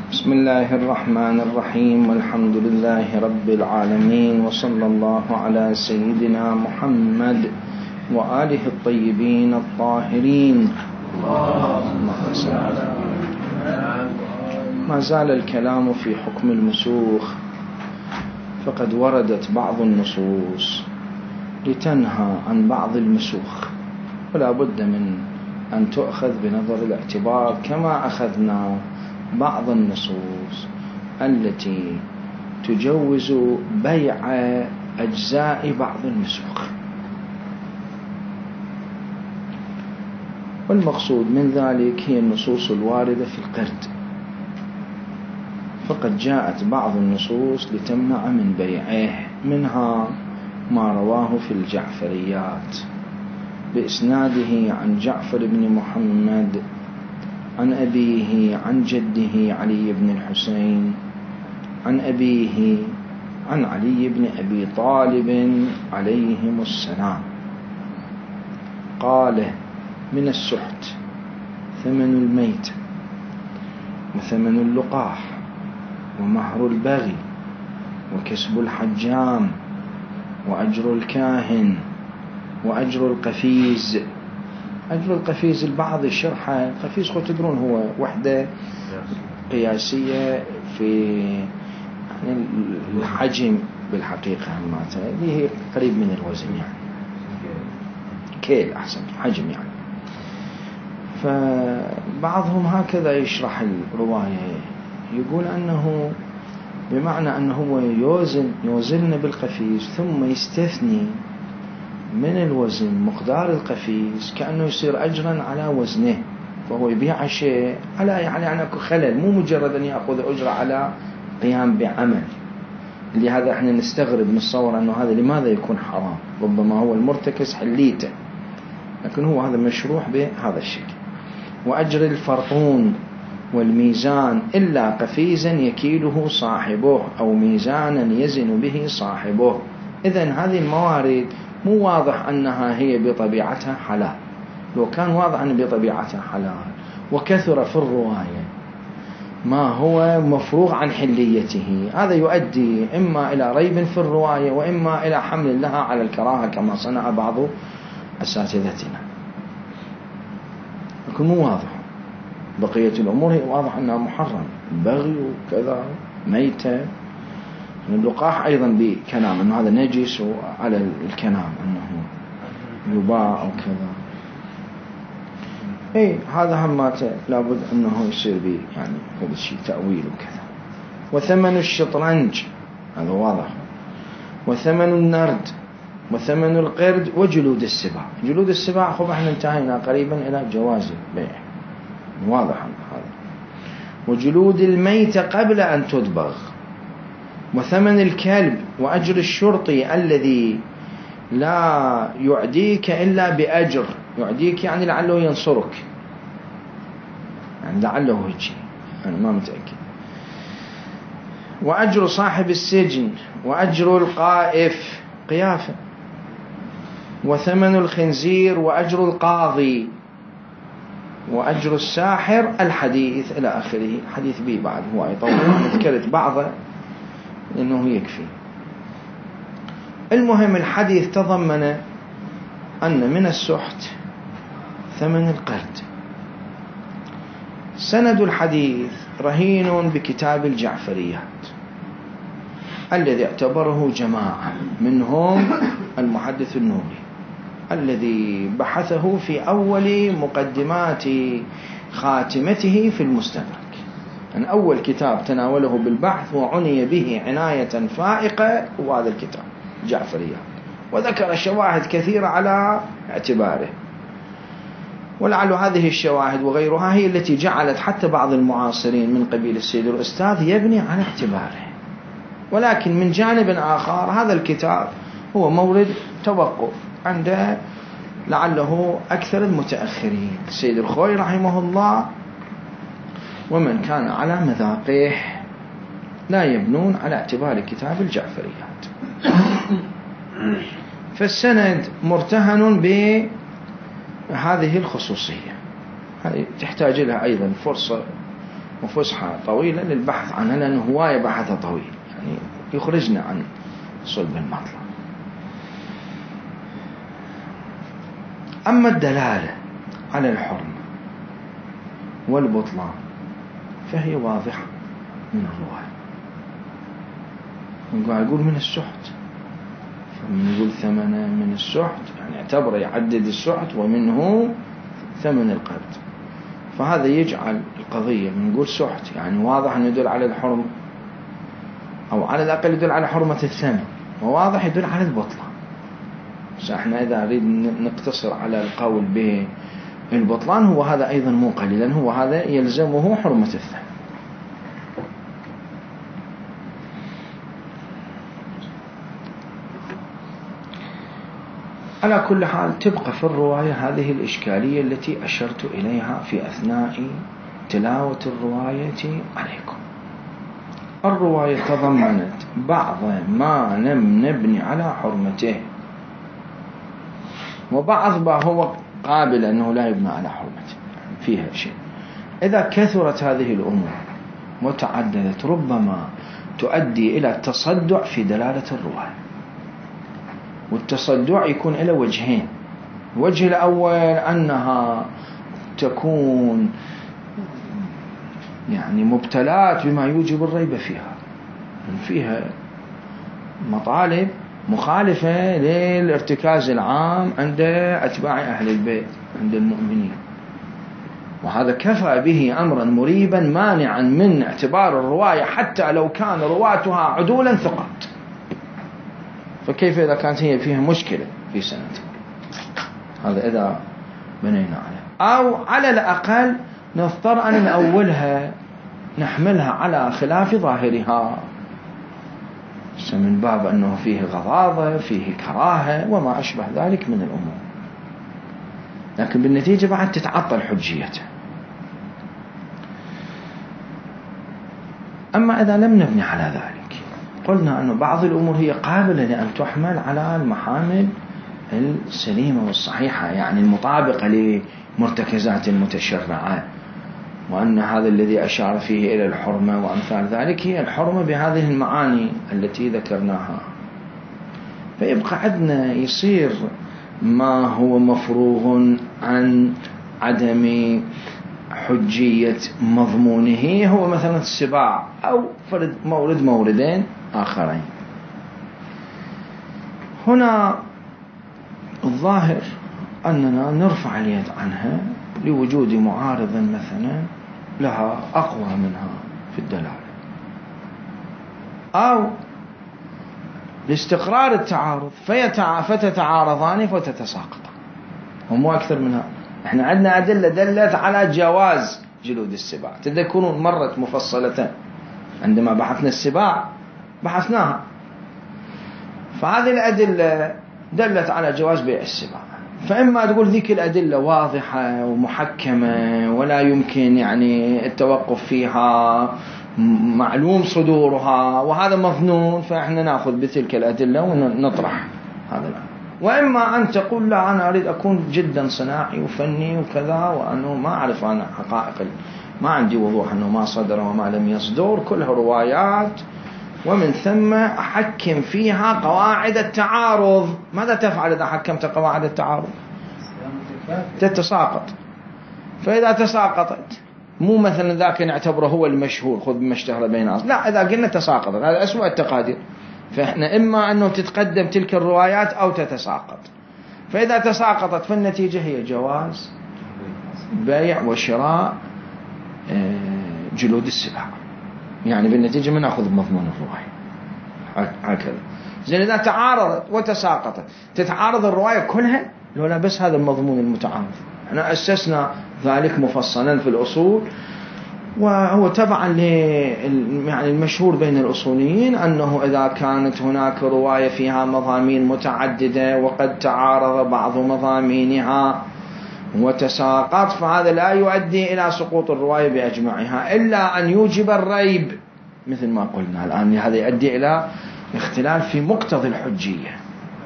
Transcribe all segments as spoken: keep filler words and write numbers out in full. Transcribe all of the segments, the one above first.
بسم الله الرحمن الرحيم، والحمد لله رب العالمين، وصلى الله على سيدنا محمد وآله الطيبين الطاهرين. ما زال الكلام في حكم المسوخ، فقد وردت بعض النصوص لتنهى عن بعض المسوخ، ولا بد من أن تؤخذ بنظر الاعتبار، كما أخذنا بعض النصوص التي تجوز بيع أجزاء بعض المسوخ. والمقصود من ذلك هي النصوص الواردة في القرد، فقد جاءت بعض النصوص لتمنع من بيعه، منها ما رواه في الجعفريات بإسناده عن جعفر بن محمد عن أبيه عن جده علي بن الحسين عن أبيه عن علي بن أبي طالب عليهم السلام قال: من السحت ثمن الميت، وثمن اللقاح، ومهر البغي، وكسب الحجام، وأجر الكاهن، وأجر القفيز. أجر القفيز البعض الشرحة القفيز خو تدرون هو وحدة قياسية في يعني الحجم بالحقيقة، اللي هي قريب من الوزن، يعني كيل أحسن، حجم يعني. فبعضهم هكذا يشرح الرواية، يقول أنه بمعنى أنه هو يوزن يوزن بالقفيز ثم يستثني من الوزن مقدار القفيز، كأنه يصير أجرا على وزنه، فهو يبيع شيء على يعني أنا خلل، مو مجرد أن يأخذ أجرة على قيام بعمل. لهذا احنا نستغرب نتصور أنه هذا لماذا يكون حرام، ربما هو المرتكز حليته، لكن هو هذا مشروح بهذا الشكل. وأجر الفرطون والميزان إلا قفيزا يكيله صاحبه، أو ميزانا يزن به صاحبه. إذن هذه الموارد مو واضح أنها هي بطبيعتها حلال، لو كان واضح أنها بطبيعتها حلال وكثر في الرواية ما هو مفروغ عن حليته، هذا يؤدي إما إلى ريب في الرواية، وإما إلى حمل لها على الكراهة كما صنع بعض أساتذتنا. لكن مو واضح، بقية الأمور هي واضح أنها محرم، بغي وكذا، ميتة. اللقاح أيضا بكلام أنه هذا نجس، وعلى الكلام أنه يباع أو كذا. إيه هذا هماته لابد أنه يصير به يعني هذا الشيء تأويل وكذا. وثمن الشطرنج هذا واضح، وثمن النرد، وثمن القرد، وجلود السباع. جلود السباع خب احنا انتهينا قريبا إلى جواز البيع، واضح هذا. وجلود الميت قبل أن تدبغ، وثمن الكلب، وأجر الشرطي الذي لا يعديك إلا بأجر، يعديك يعني لعله ينصرك، يعني لعله يجي، أنا ما متأكد. وأجر صاحب السجن، وأجر القائف قيافة، وثمن الخنزير، وأجر القاضي، وأجر الساحر الحديث إلى آخره. حديث بي بعد هو يطول، ذكرت بعضه لأنه يكفي. المهم الحديث تضمن أن من السحت ثمن القرد. سند الحديث رهين بكتاب الجعفريات الذي اعتبره جماعة، منهم المحدث النوري الذي بحثه في أول مقدمات خاتمته في المستدرك. أن أول كتاب تناوله بالبحث وعني به عناية فائقة هو هذا الكتاب جعفريات، وذكر شواهد كثيرة على اعتباره. ولعل هذه الشواهد وغيرها هي التي جعلت حتى بعض المعاصرين من قبيل السيد الأستاذ يبني على اعتباره. ولكن من جانب آخر هذا الكتاب هو مورد توقف عند لعله أكثر المتأخرين، السيد الخوي رحمه الله ومن كان على مذاقه، لا يبنون على اعتبار كتاب الجعفريات. فالسند مرتهن بهذه الخصوصية، هذه تحتاج لها أيضا فرصة وفسحة طويلة للبحث عنها، لأنه هواية بحثها طويل، يعني يخرجنا عن صلب المطلب. أما الدلالة على الحرمة والبطلان فهي واضحة من الرواية. يقول من السحت، فمن يقول ثمنه من السحت يعني اعتبر يعدد السحت ومنه ثمن القرض، فهذا يجعل القضية من نقول سحت يعني واضح أنه يدل على الحرمة، أو على الأقل يدل على حرمة الثمن، وواضح يدل على البطلان. بس احنا إذا نريد نقتصر على القول بالبطلان هو هذا أيضا مو قليلا، هو هذا يلزمه حرمة الثمن. على كل حال تبقى في الرواية هذه الإشكالية التي أشرت إليها في أثناء تلاوة الرواية عليكم. الرواية تضمنت بعض ما لم نبني على حرمته، وبعض ما هو قابل أنه لا يبنى على حرمته فيها شيء. إذا كثرت هذه الأمور وتعددت ربما تؤدي إلى التصدع في دلالة الرواية، والتصدع يكون إلى وجهين. الوجه الأول أنها تكون يعني مبتلات بما يوجب الريب فيها، فيها مطالب مخالفة للارتكاز العام عند أتباع أهل البيت عند المؤمنين، وهذا كفى به أمرا مريبا مانعا من اعتبار الرواية حتى لو كان رواتها عدولا ثقات. فكيف إذا كانت هي فيها مشكلة في سنتها؟ هذا إذا بنينا عليه، أو على الأقل نضطر أن نأولها نحملها على خلاف ظاهرها، من باب أنه فيه غضاضة فيه كراهة وما أشبه ذلك من الأمور، لكن بالنتيجة بعد تتعطل حجيته. أما إذا لم نبني على ذلك قلنا أن بعض الأمور هي قابلة لأن تحمل على المحامل السليمة والصحيحة، يعني المطابقة لمرتكزات المتشرعات، وأن هذا الذي أشار فيه إلى الحرمة وأمثال ذلك هي الحرمة بهذه المعاني التي ذكرناها. فيبقى عندنا يصير ما هو مفروغ عن عدم حجية مضمونه، هو مثلا السباع أو فرد مورد موردين آخرين. هنا الظاهر أننا نرفع اليد عنها لوجود معارض مثلا لها أقوى منها في الدلالة، أو لاستقرار التعارض فتتعارضان فتتساقطان، ومو أكثر منها. احنا عندنا أدلة دلت على جواز جلود السباع، تذكرون مرت مفصلة عندما بحثنا السباع بحثناها، فهذه الأدلة دلت على جواز بيع السباع. فإما تقول ذيك الأدلة واضحة ومحكمة ولا يمكن يعني التوقف فيها، معلوم صدورها وهذا مظنون، فإحنا نأخذ بتلك الأدلة ونطرح هذا الأمر. وإما أن تقول لا أنا أريد أكون جدا صناعي وفني وكذا، وأنه ما أعرف أنا حقائق، ما عندي وضوح أنه ما صدر وما لم يصدر، كلها روايات، ومن ثم أحكم فيها قواعد التعارض. ماذا تفعل إذا حكمت قواعد التعارض؟ تتساقط. فإذا تساقطت مو مثلا ذاك نعتبره هو المشهور خذ بما اشتهر بين الناس، لا، إذا قلنا تساقطت هذا أسوأ التقادير. فإحنا إما أنه تتقدم تلك الروايات أو تتساقط. فإذا تساقطت فالنتيجة هي جواز بيع وشراء جلود السباع، يعني بالنتيجة من نأخذ بمضمون الرواية هكذا. زين إذا تعارضت وتساقطت تتعارض الرواية كلها؟ لا، بس هذا المضمون المتعارض. احنا أسسنا ذلك مفصلا في الأصول، وهو تبعا يعني المشهور بين الأصوليين أنه إذا كانت هناك رواية فيها مضامين متعددة وقد تعارض بعض مضامينها وتساقط، فهذا لا يؤدي إلى سقوط الرواية بأجمعها إلا أن يوجب الريب، مثل ما قلنا الآن. هذا يؤدي إلى اختلال في مقتضى الحجية.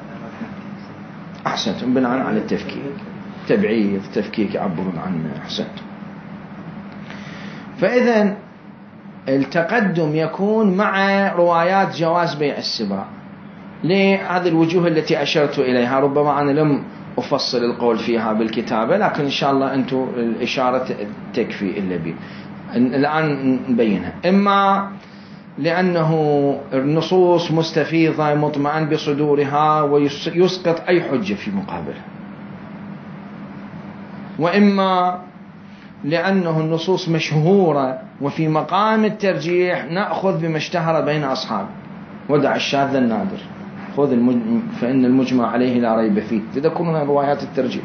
أحسنت، بناء على التفكيك، تبعيض، تفكيك، يعبرون عنه. أحسنت. فإذن التقدم يكون مع روايات جواز بيع السباع لهذه الوجوه التي أشرت إليها. ربما أنا لم أفصل القول فيها بالكتابة، لكن إن شاء الله أنتم الإشارة تكفي إلا بي. الآن نبينها. إما لأنه النصوص مستفيضة مطمئن بصدورها ويسقط أي حجة في مقابلها، وإما لأنه النصوص مشهورة وفي مقام الترجيح نأخذ بما اشتهر بين أصحاب ودع الشاذ النادر، خذ المج... فإن المجمع عليه لا ريب فيه، تذكرون روايات الترجيح.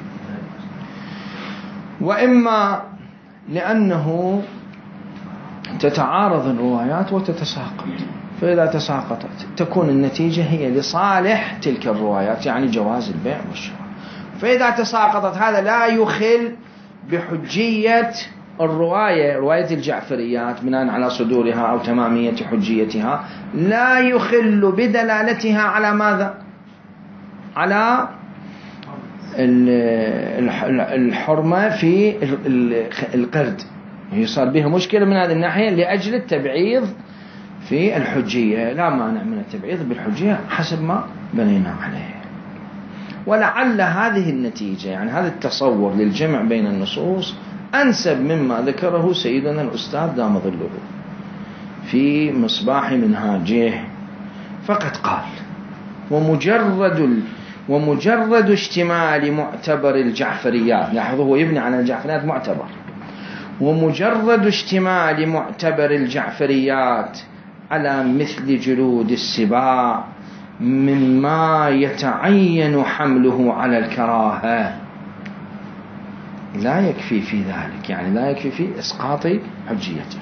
وإما لأنه تتعارض الروايات وتتساقط، فإذا تساقطت تكون النتيجة هي لصالح تلك الروايات، يعني جواز البيع والشراء. فإذا تساقطت هذا لا يخل بحجية الرواية، رواية الجعفريات بناء على صدورها أو تمامية حجيتها، لا يخل بدلالتها على ماذا؟ على الحرمة في القرد. يصار بها مشكلة من هذه الناحية لأجل التبعيض في الحجية، لا مانع من التبعيض بالحجية حسب ما بنينا عليه. ولعل هذه النتيجة، يعني هذا التصور للجمع بين النصوص أنسب مما ذكره سيدنا الأستاذ دام ظله في مصباح منهاجه. فقد قال: ومجرد ومجرد اشتمال معتبر الجعفريات، لاحظوا هو يبني على الجعفريات معتبر، ومجرد اشتمال معتبر الجعفريات على مثل جلود السباع مما يتعين حمله على الكراهة لا يكفي في ذلك، يعني لا يكفي في إسقاط حجيته.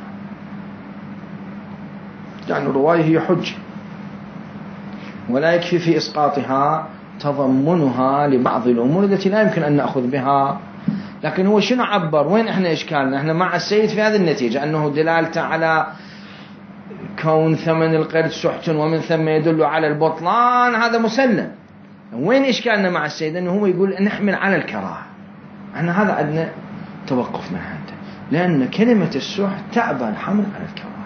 يعني الرواية هي حجة، ولا يكفي في إسقاطها تضمنها لبعض الأمور التي لا يمكن أن نأخذ بها. لكن هو شنو عبر؟ وين إحنا إشكالنا؟ إحنا مع السيد في هذه النتيجة أنه دلالته على كون ثمن القرد سحت ومن ثم يدل على البطلان، هذا مسلم. وين إشكالنا مع السيد؟ أنه هو يقول نحمل على الكراهة. احنا هذا عندنا توقف من عنده، لأن كلمة السحت تأبى الحمل على الكراهة،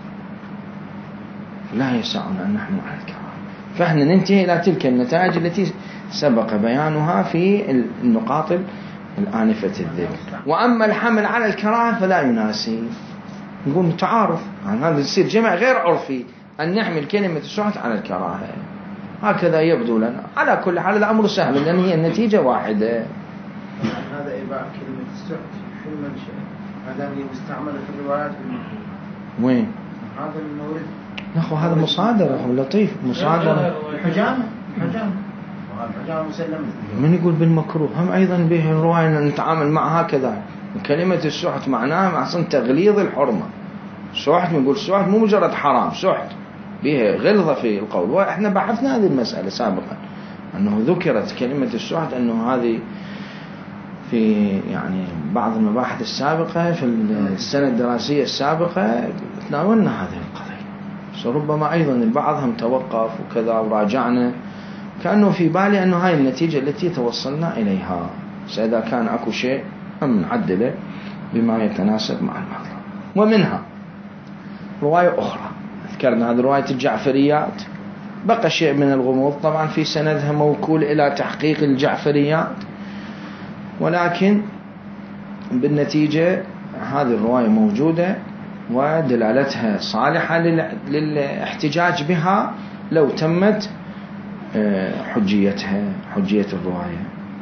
لا يسعنا أن نحمل على الكراهة. فإحنا ننتهي إلى تلك النتائج التي سبق بيانها في النقاط الآنفة الذكر. وأما الحمل على الكراهة فلا يناسي، نقول تعارض، يعني هذا يصير جمع غير عرفي أن نحمل كلمة السحت على الكراهة، هكذا يبدو لنا. على كل حال الأمر سهل، لأن هي النتيجة واحدة. هذا إباء كلمة السحت في المنشأ، هذا هي مستعملة في الروايات بالمفهوم. وين؟ هذا المورد. نخو هذا مصادرة لطيف، مصادرة. الحجامة الحجامة الحجامة مسلمة. من يقول بالمكروه؟ هم أيضا به الرواية نتعامل معها كذا. كلمة السحت معناها أصلا تغليظ الحرمة. سحت نقول سحت مو مجرد حرام، سحت به غلظة في القول. وإحنا بحثنا هذه المسألة سابقا، أنه ذكرت كلمة السحت، أنه هذه في يعني بعض المباحث السابقة في السنة الدراسية السابقة تناولنا هذه القضية. ربما أيضا البعض هم توقف وكذا وراجعنا، كأنه في بالي أنه هاي النتيجة التي توصلنا إليها، فإذا كان أكو شيء هم نعدله بما يتناسب مع المطلب. ومنها رواية أخرى ذكرنا، هذه رواية الجعفريات، بقى شيء من الغموض طبعا في سندها موكول إلى تحقيق الجعفريات، ولكن بالنتيجة هذه الرواية موجودة ودلالتها صالحة للاحتجاج بها لو تمت حجيتها، حجية الرواية.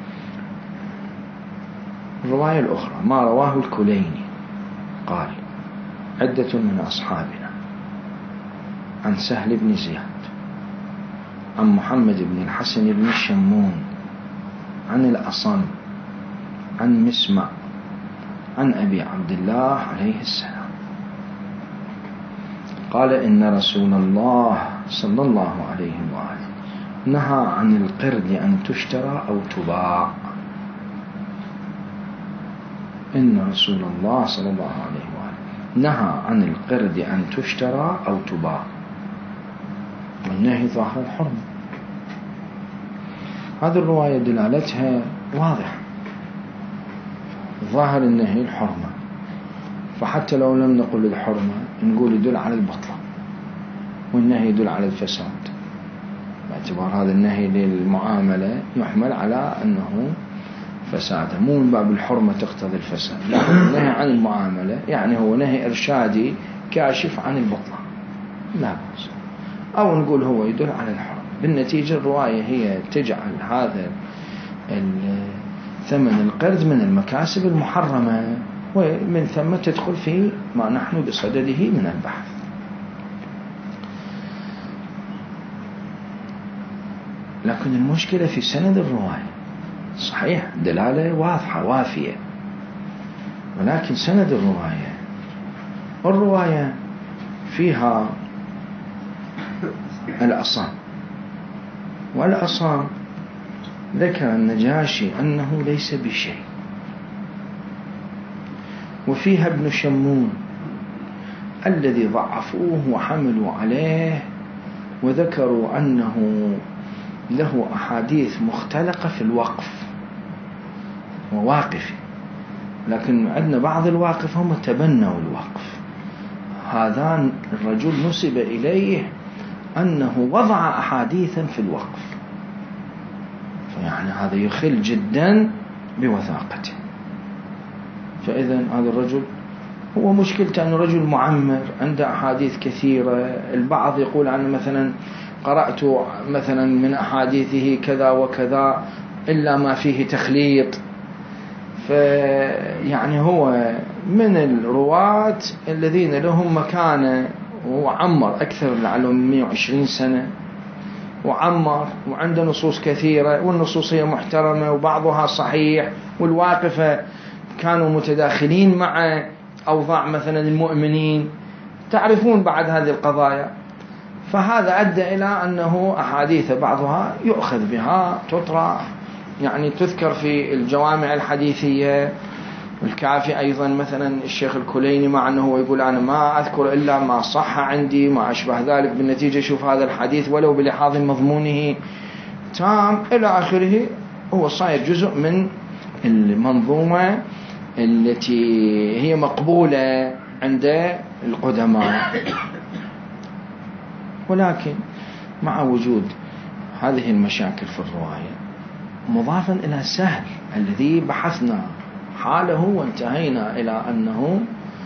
الرواية الأخرى ما رواه الكليني قال: عدة من أصحابنا عن سهل بن زياد عن محمد بن الحسن بن الشمون عن الأصم عن مسمع عن أبي عبد الله عليه السلام قال: إن رسول الله صلى الله عليه وآله نهى عن القرد أن تشترى أو تباع. إن رسول الله صلى الله عليه وآله نهى عن القرد أن تشترى أو تباع، والنهي ظاهر الحرمة. هذه الرواية دلالتها واضحة، ظاهر النهي الحرمة، فحتى لو لم نقل الحرمة نقول يدل على البطلة، والنهي يدل على الفساد، باعتبار هذا النهي للمعاملة يحمل على أنه فساد، مو من باب الحرمة تقتضي الفساد، لكن النهي عن المعاملة يعني هو نهي إرشادي كاشف عن البطلة لا بأس. أو نقول هو يدل على الحرمة. بالنتيجة الرواية هي تجعل هذا ثمن القرد من المكاسب المحرمة، ومن ثم تدخل في ما نحن بصدده من البحث. لكن المشكلة في سند الرواية. صحيح دلالة واضحة وافية، ولكن سند الرواية الرواية فيها الأصام، والأصام ذكر النجاشي أنه ليس بشيء، وفيها ابن شمون الذي ضعفوه وحملوا عليه وذكروا أنه له أحاديث مختلقة في الوقف وواقف، لكن عندنا بعض الواقف هم تبنوا الوقف. هذا الرجل نسب إليه أنه وضع أحاديثا في الوقف، فيعني هذا يخل جدا بوثاقته. فإذا هذا الرجل هو مشكلته أنه رجل معمر عنده أحاديث كثيرة. البعض يقول عنه مثلا قرأت مثلا من أحاديثه كذا وكذا إلا ما فيه تخليط، فيعني هو من الرواة الذين لهم مكانة، وعمر أكثر لعله من مئة وعشرين سنة، وعمر وعنده نصوص كثيرة، والنصوص هي محترمة وبعضها صحيح، والواقفة كانوا متداخلين مع أوضاع مثلا المؤمنين، تعرفون بعد هذه القضايا. فهذا أدى إلى أنه أحاديث بعضها يؤخذ بها تطرح، يعني تذكر في الجوامع الحديثية. الكافي أيضا مثلا الشيخ الكليني مع أنه يقول أنا ما أذكر إلا ما صح عندي ما أشبه ذلك، بالنتيجة شوف هذا الحديث ولو بلحاظ مضمونه تام إلى آخره، هو صاير جزء من المنظومة التي هي مقبولة عند القدماء. ولكن مع وجود هذه المشاكل في الرواية، مضافا إلى سهل الذي بحثنا حاله وانتهينا إلى أنه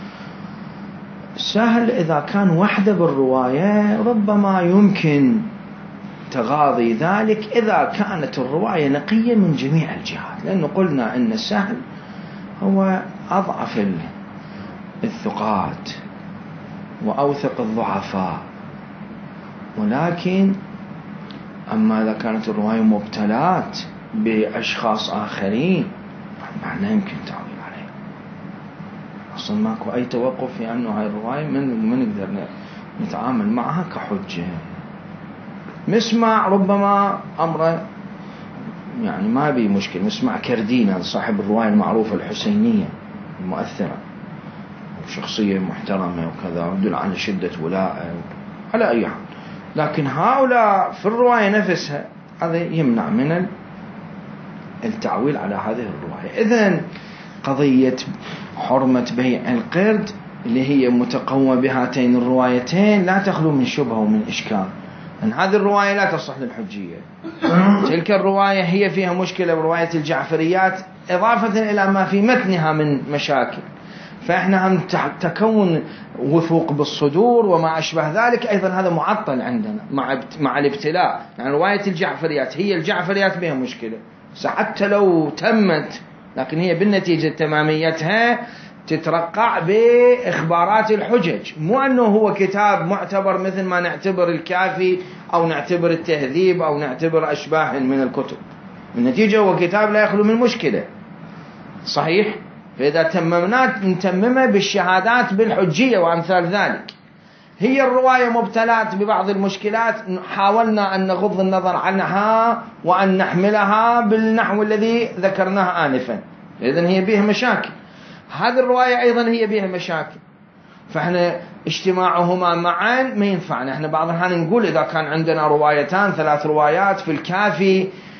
سهل إذا كان وحده بالرواية ربما يمكن تغاضي ذلك إذا كانت الرواية نقية من جميع الجهات، لأنه قلنا أن السهل هو أضعف الثقات وأوثق الضعفاء. ولكن أما إذا كانت الرواية مبتلات بأشخاص آخرين معنى يمكن تعويل عليه، أصلا ماكو أي توقف في أنه هاي الرواية من من نقدر نتعامل معها كحجة. مسمع ربما أمره يعني ما بي مشكل، مسمع كردين صاحب الرواية المعروفة الحسينية المؤثرة وشخصية محترمة وكذا ودل على شدة ولاء على أي حال، لكن هؤلاء في الرواية نفسها هذا يمنع من التعويل على هذه الرواية. إذن قضية حرمة بيع القرد اللي هي متقومة بهاتين الروايتين لا تخلو من شبهة ومن إشكال، أن هذه الرواية لا تصح للحجية. تلك الرواية هي فيها مشكلة برواية الجعفريات إضافة إلى ما في متنها من مشاكل، فإحنا هم تكون وثوق بالصدور وما أشبه ذلك أيضا هذا معطل عندنا مع مع الابتلاء. يعني رواية الجعفريات هي الجعفريات بها مشكلة حتى لو تمت، لكن هي بالنتيجة تماميتها تترقع بإخبارات الحجج، مو أنه هو كتاب معتبر مثل ما نعتبر الكافي أو نعتبر التهذيب أو نعتبر أشباه من الكتب. بالنتيجة هو كتاب لا يخلو من مشكلة صحيح. فإذا تممنات نتممها بالشهادات بالحجية وأمثال ذلك. هي الرواية مبتلات ببعض المشكلات، حاولنا أن نغض النظر عنها وأن نحملها بالنحو الذي ذكرناه آنفا، إذن هي بها مشاكل. هذه الرواية أيضا هي بها مشاكل، فإحنا اجتماعهما معا ما ينفعنا. إحنا بعض الأحيان نقول إذا كان عندنا روايتان ثلاث روايات في الكافي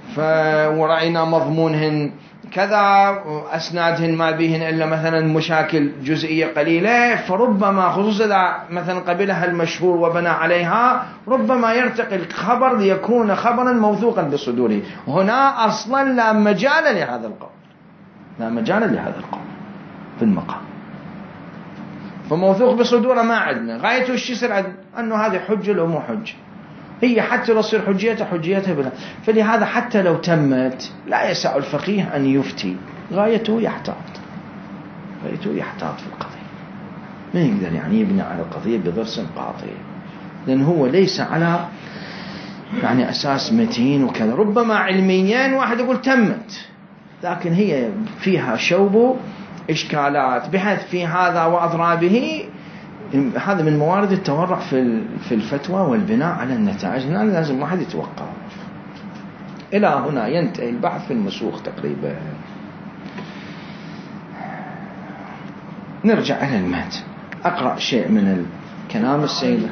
ورأينا مضمونهن كذا، أسنادهن ما بيهن إلا مثلا مشاكل جزئية قليلة، فربما خصوصا إذا مثلا قبلها المشهور وبنى عليها ربما يرتقي الخبر ليكون خبرا موثوقا بصدوره. هنا أصلا لا مجال لهذا القول، لا مجال لهذا القول في المقام، فموثوق بصدوره ما عندنا. غايته الشيء يصير عندنا أنه هذه حجة لو مو حجة، هي حتى لو تصير حجيتها حجيتها بلا. فلهذا حتى لو تمت لا يسع الفقيه أن يفتي، غايته يحتاط، غايته يحتاط في القضية، ما يقدر يعني يبني على القضية بضرس قاطع، لأن هو ليس على يعني أساس متين وكذا. ربما علميا واحد يقول تمت، لكن هي فيها شوب إشكالات بحيث في هذا وأضرابه. هذا من موارد التورع في في الفتوى والبناء على النتائج. هنا لازم واحد يتوقف. إلى هنا ينتهي البحث في المسوخ تقريبا. نرجع إلى المتن، أقرأ شيء من الكلام السيدة.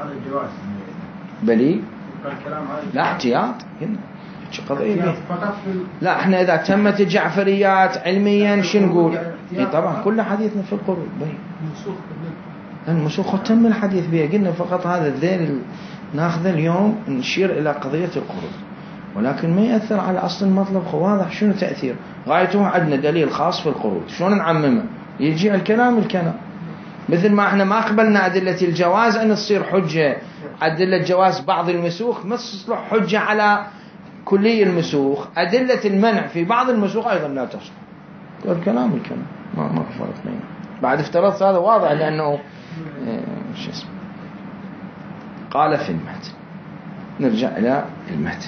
بلي لا احتياط قضية. لا احنا إذا تمت الجعفريات علميا شو نقول؟ إيه طبعا كل حديثنا في القرود بي المسوخ تم الحديث بها، قلنا فقط هذا الذيل ناخذه اليوم نشير إلى قضية القرود، ولكن ما يأثر على أصل المطلب. واضح شنو تأثير؟ غايته عندنا دليل خاص في القرود، شلون نعممه؟ يجي الكلام الكلام مثل ما احنا ما قبلنا أدلة الجواز أن تصير حجة، أدلة جواز بعض المسوخ ما تصلح حجة على كلي المسوخ، أدلة المنع في بعض المسوخ أيضا لا تصلح. الكلام الكلام ما ما فرق بينه. بعد افترضت هذا واضح لأنه مش اسمه. قال في المتن، نرجع إلى المتن.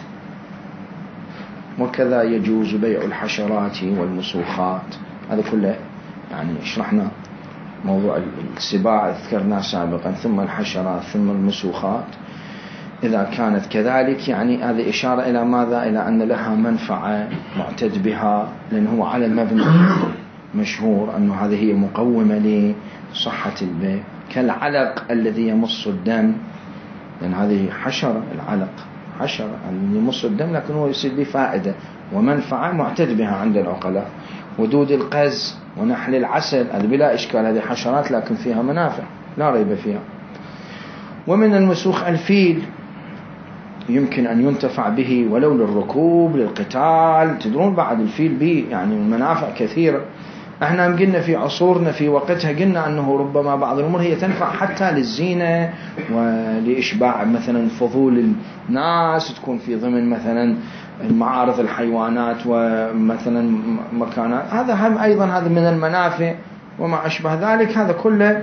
وكذا يجوز بيع الحشرات والمسوخات. هذا كله يعني شرحنا موضوع السباع ذكرناه سابقا، ثم الحشرات ثم المسوخات. إذا كانت كذلك يعني هذه إشارة إلى ماذا؟ إلى أن لها منفعة معتد بها، لأنه على المبنى مشهور أنه هذه هي مقومة لصحة البيع، كالعلق الذي يمص الدم، لأن هذه حشرة، العلق حشرة يمص الدم لكن هو يصير به فائدة ومنفعة معتد بها عند العقلاء. ودود القز ونحل العسل هذه بلا إشكال، هذه حشرات لكن فيها منافع لا ريب فيها. ومن المسوخ الفيل، يمكن أن ينتفع به ولو للركوب للقتال. تدرون بعد الفيل به يعني منافع كثيرة. احنا قلنا في عصورنا في وقتها قلنا أنه ربما بعض الأمور هي تنفع حتى للزينة ولإشباع مثلا فضول الناس، تكون في ضمن مثلا المعارض الحيوانات ومثلا مكانات. هذا هم أيضا هذا من المنافع وما أشبه ذلك. هذا كله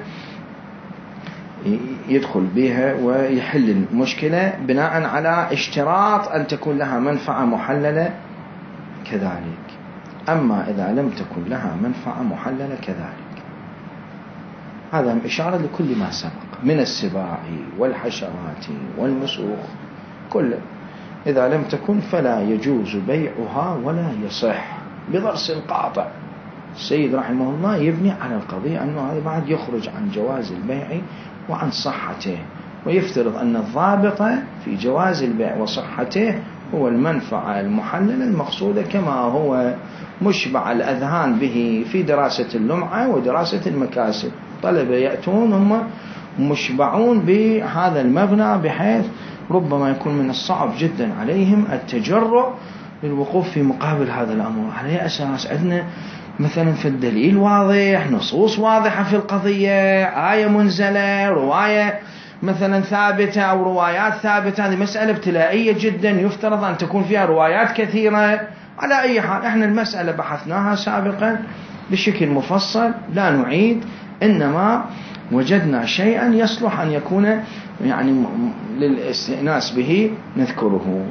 يدخل بها ويحل المشكلة بناء على اشتراط أن تكون لها منفعة محللة كذلك. أما إذا لم تكن لها منفعة محللة كذلك، هذا إشارة لكل ما سبق من السباع والحشرات والمسوخ كله. إذا لم تكن فلا يجوز بيعها ولا يصح بضرس قاطع. السيد رحمه الله يبني على القضية أنه هذا بعد يخرج عن جواز البيع وعن صحته، ويفترض أن الضابط في جواز البيع وصحته هو المنفعة المحللة المقصودة، كما هو مشبع الأذهان به في دراسة اللمعة ودراسة المكاسب. طلبة يأتون هم مشبعون بهذا المبنى، بحيث ربما يكون من الصعب جدا عليهم التجرؤ للوقوف في مقابل هذا الأمر. على أساس عندنا مثلا في الدليل واضح، نصوص واضحة في القضية، آية منزلة، رواية مثلا ثابتة أو روايات ثابتة. هذه مسألة ابتلائية جدا، يفترض أن تكون فيها روايات كثيرة. على أي حال احنا المسألة بحثناها سابقا بشكل مفصل لا نعيد، إنما وجدنا شيئا يصلح أن يكون يعني للاستئناس به نذكره.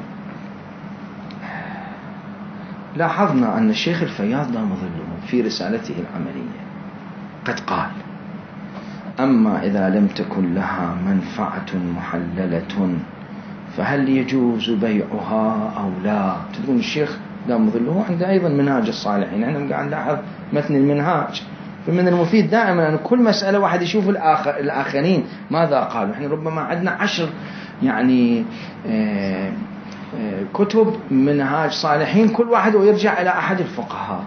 لاحظنا أن الشيخ الفياض دام ظله في رسالته العملية قد قال: أما إذا لم تكن لها منفعة محللة فهل يجوز بيعها أو لا؟ تدرون الشيخ دام ظله عنده أيضا منهاج الصالحين. احنا قاعد نلاحظ متن المنهاج، فمن المفيد دائما أن كل مسألة واحد يشوف الآخر الآخرين ماذا قالوا. احنا ربما عندنا عشر يعني كتب منهاج صالحين كل واحد ويرجع إلى أحد الفقهاء.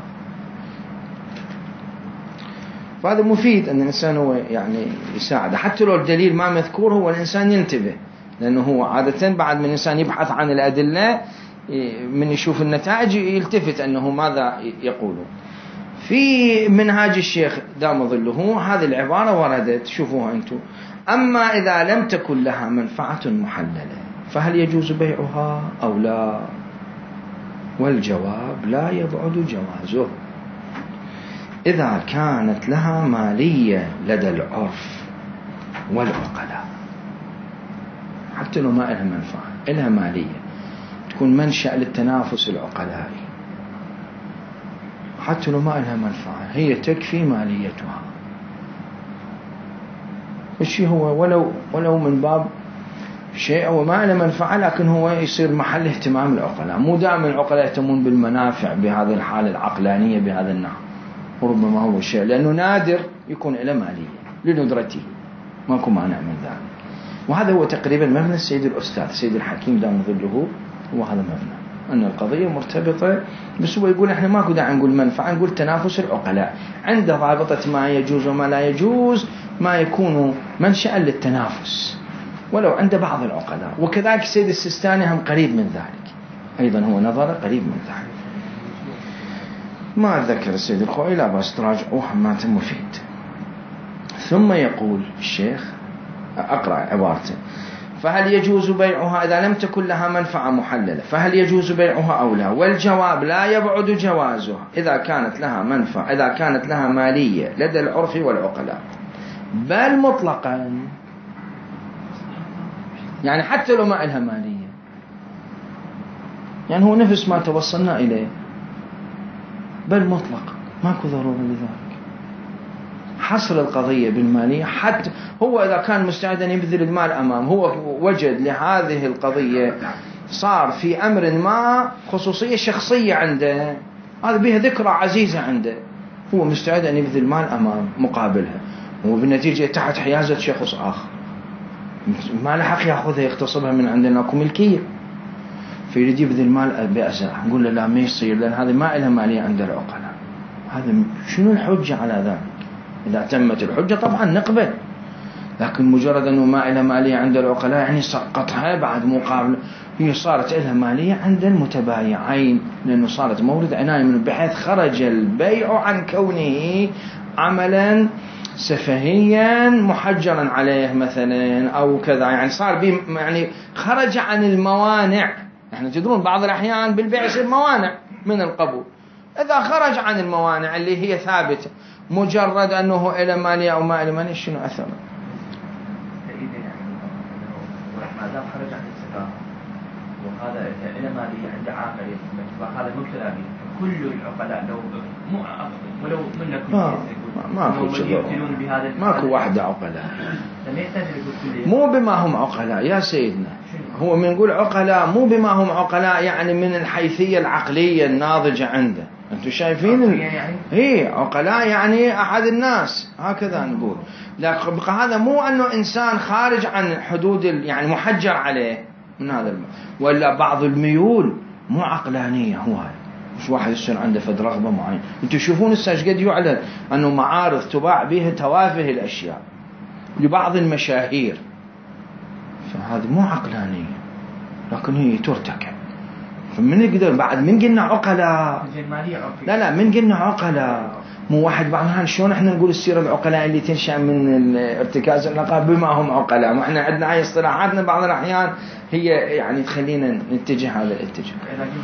فهذا مفيد أن الإنسان هو يعني يساعده، حتى لو الدليل ما مذكور هو الإنسان ينتبه، لأنه هو عادة بعد من الإنسان يبحث عن الأدلة من يشوف النتائج يلتفت أنه ماذا يقوله. في منهاج الشيخ دام ظله هذه العبارة وردت، شوفوها أنتم: أما إذا لم تكن لها منفعة محللة فهل يجوز بيعها أو لا؟ والجواب لا يبعد جوازه إذا كانت لها مالية لدى العرف والعقلاء، حتى لو ما لها منفعة، لها مالية، تكون منشأ للتنافس العقلائي، حتى لو ما لها منفعة هي تكفي ماليتها. الشيء هو ولو ولو من باب شيء هو ما له منفعة، لكن هو يصير محل اهتمام العقلاء. مو دائما العقلاء يهتمون بالمنافع بهذه الحالة العقلانية بهذا النحو، وربما هو شيء لأنه نادر يكون له مالية لندرته، ماكو مانع من ذلك. وهذا هو تقريبا مبنى السيد الأستاذ سيد الحكيم دام ظله، وهذا مبنى أن القضية مرتبطة، بس هو يقول إحنا ماكو داعي نقول منفعة، نقول تنافس العقلاء عند ضابطة ما يجوز وما لا يجوز، ما يكون منشأ للتنافس ولو عند بعض العقلاء. وكذلك السيد السيستاني هم قريب من ذلك، أيضا هو نظر قريب من ذلك. ما ذكر السيد الخوئي، لا بس تراجعوه ما مفيد. ثم يقول الشيخ، أقرأ عبارته: فهل يجوز بيعها إذا لم تكن لها منفعة محللة، فهل يجوز بيعها أو لا؟ والجواب لا يبعد جوازه إذا كانت لها منفعة، إذا كانت لها مالية لدى العرف والعقلاء، بل مطلقا، يعني حتى لو ما لها مالية، يعني هو نفس ما توصلنا إليه، بل مطلق، ماكو ضرورة لذلك. حصر القضية بالمالية، حتى هو إذا كان مستعدا يبذل المال أمام، هو وجد لهذه القضية صار في أمر ما خصوصية شخصية عنده، هذا بها ذكرى عزيزة عنده، هو مستعد أن يبذل المال أمام مقابلها، وبالنتيجة تحت حيازة شخص آخر ما لحق يأخذها يغتصبها من عندنا، اكو ملكية، فيريد يبذل المال بأسرع، نقول له لا ما يصير، لأن هذه ما لها مالية عند العقلاء. هذا شنو الحجة على ذلك؟ إذا تمت الحجة طبعا نقبل، لكن مجرد أنه ما لها مالية عند العقلاء يعني سقطها بعد مقابل، هي صارت لها مالية عند المتبايعين، لأنه صارت مورد عناية منه، بحيث خرج البيع عن كونه عملا سفهيا محجرا عليه مثلا أو كذا، يعني صار بي يعني خرج عن الموانع. احنا تدرون بعض الأحيان بالبيع يصير موانع من القبول، إذا خرج عن الموانع اللي هي ثابتة مجرد أنه إلى مالية أو ما إلى مالية، شنو أثر؟ ما دام خرج عن السفاهة وهذا إلى مالية عند عاقل، فهذا مبتلى به كل العقلاء، لو مو ولو منا كل آه. ماكو ماكو واحدة عقلاء، مو بما هم عقلاء يا سيدنا، هو من نقول عقلاء مو بما هم عقلاء، يعني من الحيثية العقلية الناضجة عنده. أنتم شايفين ال... هي عقلاء يعني أحد الناس، هكذا نقول. لكن هذا مو أنه إنسان خارج عن حدود ال... يعني محجر عليه من هذا الم... ولا بعض الميول مو عقلانية، هو هاي مش واحد يصير عنده فد رغبة معينة. أنتم تشوفون الساج قد يعلن أنه معارض تباع بها توافه الأشياء لبعض المشاهير، فهذا مو عقلانية، لكن هي ترتكب. فمن يقدر بعد من قلنا عقلاء، لا لا من قلنا عقلاء، مو واحد بعضها شلون احنا نقول السيرة العقلاء اللي تنشأ من ارتكاز اللقب بما هم عقلاء، ما احنا عندنا هاي اصطلاحاتنا بعض الأحيان هي يعني تخلينا نتجه هذا الاتجاه.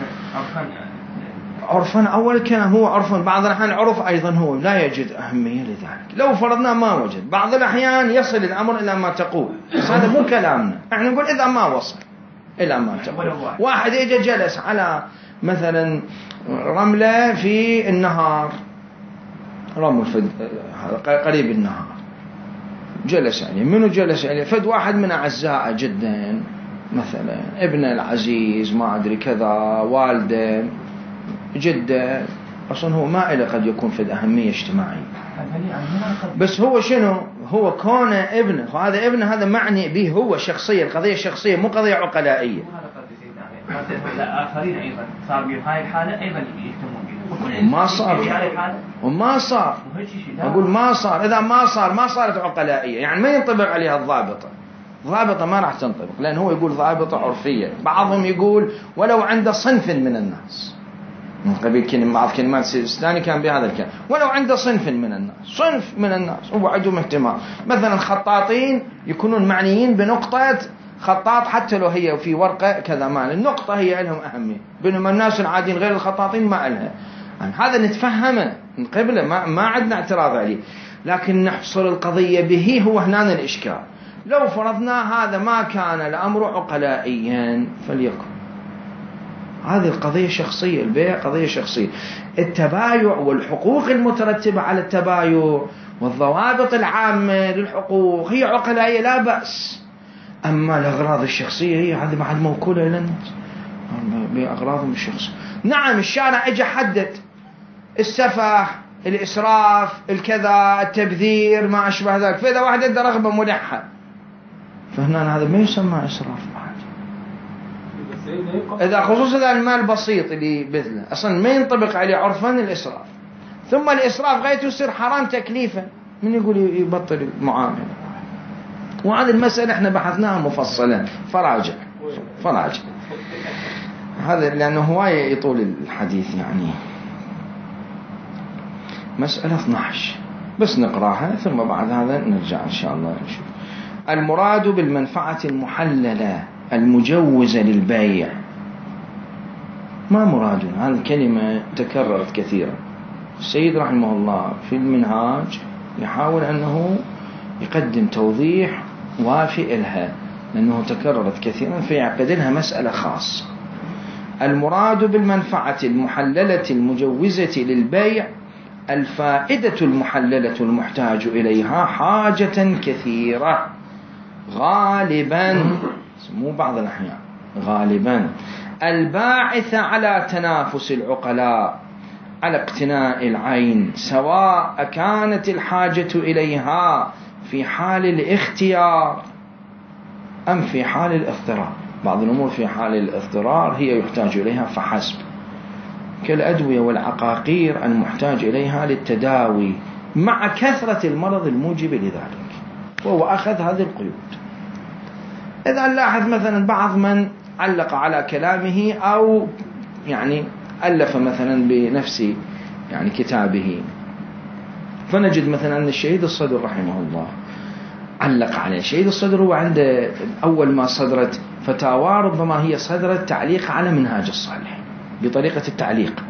عرفا أول كان هو عرفا، بعض الأحيان عرف أيضا هو لا يجد أهمية لذلك، لو فرضنا ما وجد، بعض الأحيان يصل الأمر إلى ما تقول، بس هذا مو كلامنا، احنا نقول إذا ما وصل إلى ما تقول. واحد يجي جلس على مثلا رملة في النهار، رمل فد قريب النهار، جلس عليه، منو جلس عليه؟ فد واحد من أعزائه جدا، مثلا ابن العزيز ما أدري كذا، والده، جدا، أصلا هو ما إله قد يكون في أهمية اجتماعية، بس هو شنو؟ هو كونه ابنه، وهذا ابنه هذا معني به هو شخصيا، القضية شخصية مو قضية عقلائية. لا آخرين أيضا صار بهاي الحالة أيضا يهتمون بها ما صار وما صار أقول ما صار. إذا ما صار ما صارت عقلائية، يعني ما ينطبق عليها الضابطة. ضابطة ما راح تنطبق، لأن هو يقول ضابطة عرفية. بعضهم يقول ولو عند صنف من الناس، من قبيل كلمة بعض كلمات السيستاني كان بهذا الكلام، ولو عند صنف من الناس. صنف من الناس هو عندهم اهتمام، مثلا خطاطين يكونون معنيين بنقطة خطاط حتى لو هي في ورقة كذا، معنى النقطة هي لهم أهمية، بينما الناس العاديين غير الخطاطين ما لها. يعني هذا نتفهمه من قبله، ما, ما عندنا اعتراض عليه، لكن نحصر القضية به هو هنا الإشكال. لو فرضنا هذا ما كان الأمر عقلائيا فليكن. هذه القضية شخصية، البيع قضية شخصية. التبايع والحقوق المترتبة على التبايع والضوابط العامة للحقوق هي عقلائية لا بأس، أما الأغراض الشخصية هي هذه بعد موكولة إلى الناس بأغراضهم الشخصية. نعم الشارع اجى حدد السفه، الإسراف، الكذا، التبذير، ما أشبه ذلك، فإذا واحد عنده رغبة ملحة فهنا هذا ما يسمى إسراف بعد. إذا خصوصا المال البسيط اللي بذله أصلا ما ينطبق عليه عرفا الإسراف، ثم الإسراف غايته يصير حرام تكليفا، من يقول يبطل المعاملة. وهذه المسألة احنا بحثناها مفصلا، فراجع فراجع هذا لأنه هواية يطول الحديث. يعني مسألة اثني عشر بس نقراها ثم بعد هذا نرجع إن شاء الله نشوف. المراد بالمنفعة المحللة المجوزة للبيع. ما مرادنا؟ هذه الكلمة تكررت كثيرا. السيد رحمه الله في المنهاج يحاول أنه يقدم توضيح وافئ لها، لأنه تكررت كثيرا فيعقد لها مسألة خاصة. المراد بالمنفعة المحللة المجوزة للبيع الفائدة المحللة المحتاج إليها حاجة كثيرة غالبا، مو بعض الأحيان، غالبا الباعثة على تنافس العقلاء على اقتناء العين، سواء كانت الحاجة إليها في حال الاختيار أم في حال الاضطرار. بعض الأمور في حال الاضطرار هي يحتاج إليها فحسب، كالأدوية والعقاقير المحتاج إليها للتداوي مع كثرة المرض الموجب لذلك، وهو أخذ هذه القيود. إذا نلاحظ مثلا بعض من علق على كلامه أو يعني ألف مثلا بنفس يعني كتابه، فنجد مثلا أن الشهيد الصدر رحمه الله علق عليه. الشهيد الصدر هو عنده أول ما صدرت فتاوى ربما هي صدرت تعليق على منهاج الصالح بطريقة التعليق،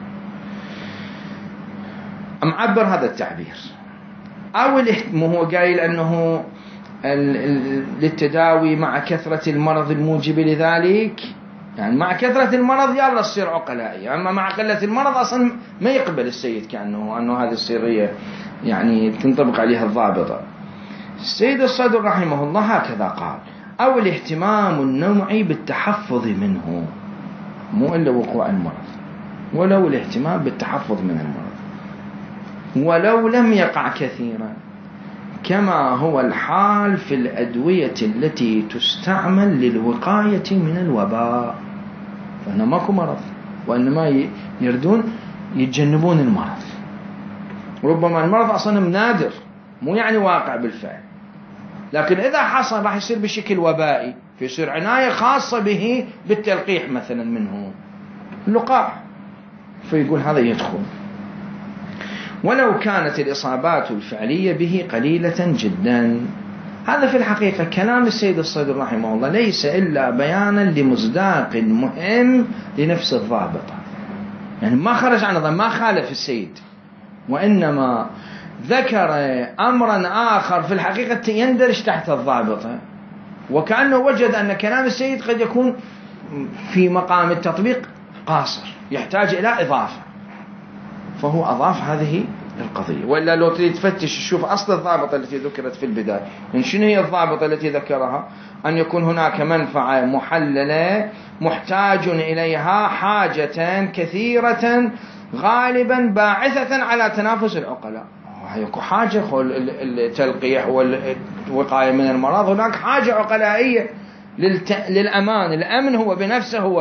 أم عبر هذا التعبير، أو هو قايل أنه للتداوي مع كثرة المرض الموجب لذلك، يعني مع كثرة المرض يلا تصير عقلائية، أما مع قلة المرض أصلا ما يقبل السيد كأنه أنه هذه الصيغية يعني تنطبق عليها الضابطة. السيد الصدر رحمه الله هكذا قال: أو الاهتمام النوعي بالتحفظ منه، مو إلا وقوع المرض، ولو الاهتمام بالتحفظ من المرض ولو لم يقع كثيرا، كما هو الحال في الأدوية التي تستعمل للوقاية من الوباء، فإنه ماكو مرض وإنما يردون يتجنبون المرض. ربما المرض أصلا نادر مو يعني واقع بالفعل، لكن إذا حصل راح يصير بشكل وبائي، فيصير عناية خاصة به بالتلقيح مثلا منه اللقاح، فيقول هذا يدخل ولو كانت الإصابات الفعلية به قليلة جدا. هذا في الحقيقة كلام السيد الصدر رحمه الله ليس إلا بيانا لمصداق مهم لنفس الضابطة، يعني ما خرج عن ما خالف السيد، وإنما ذكر أمرا آخر في الحقيقة يندرج تحت الضابطة، وكأنه وجد أن كلام السيد قد يكون في مقام التطبيق قاصر يحتاج إلى إضافة، فهو أضاف هذه القضية. وإلا لو تريد تفتش تشوف أصل الضابطة التي ذكرت في البداية، إن شنو هي الضابطة التي ذكرها؟ أن يكون هناك منفعة محللة محتاج إليها حاجة كثيرة غالبا باعثة على تنافس العقلاء. هيكون حاجة التلقيح والوقاية من المرض، هناك حاجة عقلائية للت... للأمان. الأمن هو بنفسه هو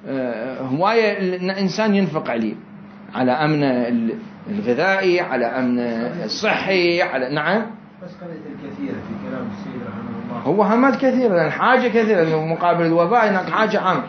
هواية الإنسان ينفق عليه، على أمن الغذائي، على أمن الصحي، على نعم. بس قلت الكثير في كلام السيد رحمه الله، هو همات كثيرة لأن حاجة كثيرة مقابل الوباء، هناك حاجة عامة.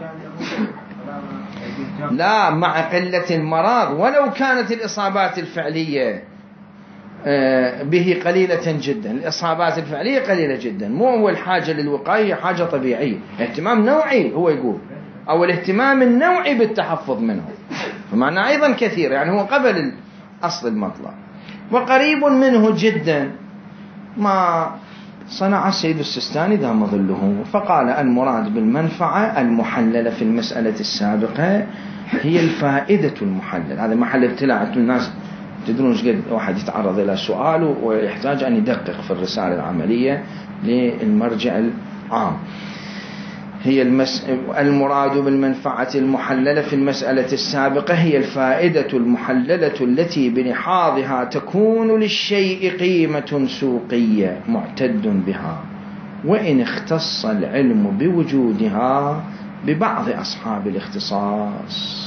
لا، مع قلة المرض، ولو كانت الإصابات الفعلية به قليلة جدا، الإصابات الفعلية قليلة جدا، مو هو الحاجة للوقاية حاجة طبيعية، اهتمام نوعي هو يقول، أو الاهتمام النوعي بالتحفظ منه، فمعنى أيضا كثير، يعني هو قبل أصل المطلب. وقريب منه جدا ما صنع السيد السيستاني دام ظله، فقال المراد بالمنفعة المحللة في المسألة السابقة هي الفائدة المحللة. هذا محل ابتلاع، الناس تدرون ايش قد واحد يتعرض إلى سؤال ويحتاج أن يدقق في الرسالة العملية للمرجع العام. هي المس... المراد بالمنفعة المحللة في المسألة السابقة هي الفائدة المحللة التي بلحاظها تكون للشيء قيمة سوقية معتد بها، وإن اختص العلم بوجودها ببعض أصحاب الاختصاص،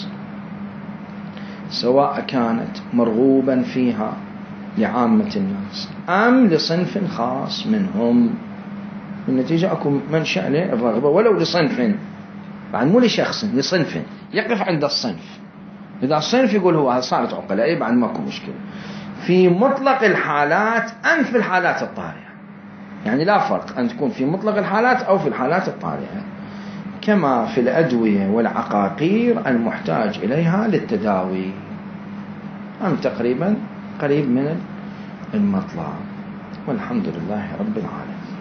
سواء كانت مرغوبا فيها لعامة الناس أم لصنف خاص منهم. بالنتيجة أكون منشأ للرغبة ولو لصنف، بعد مو لشخص، لصنف يقف عند الصنف. إذا الصنف يقول هو صارت عقلاء بعد ماكو مشكلة في مطلق الحالات أم في الحالات الطارئة، يعني لا فرق أن تكون في مطلق الحالات أو في الحالات الطارئة، كما في الأدوية والعقاقير المحتاج إليها للتداوي. أم تقريبا قريب من المطلع، والحمد لله رب العالمين.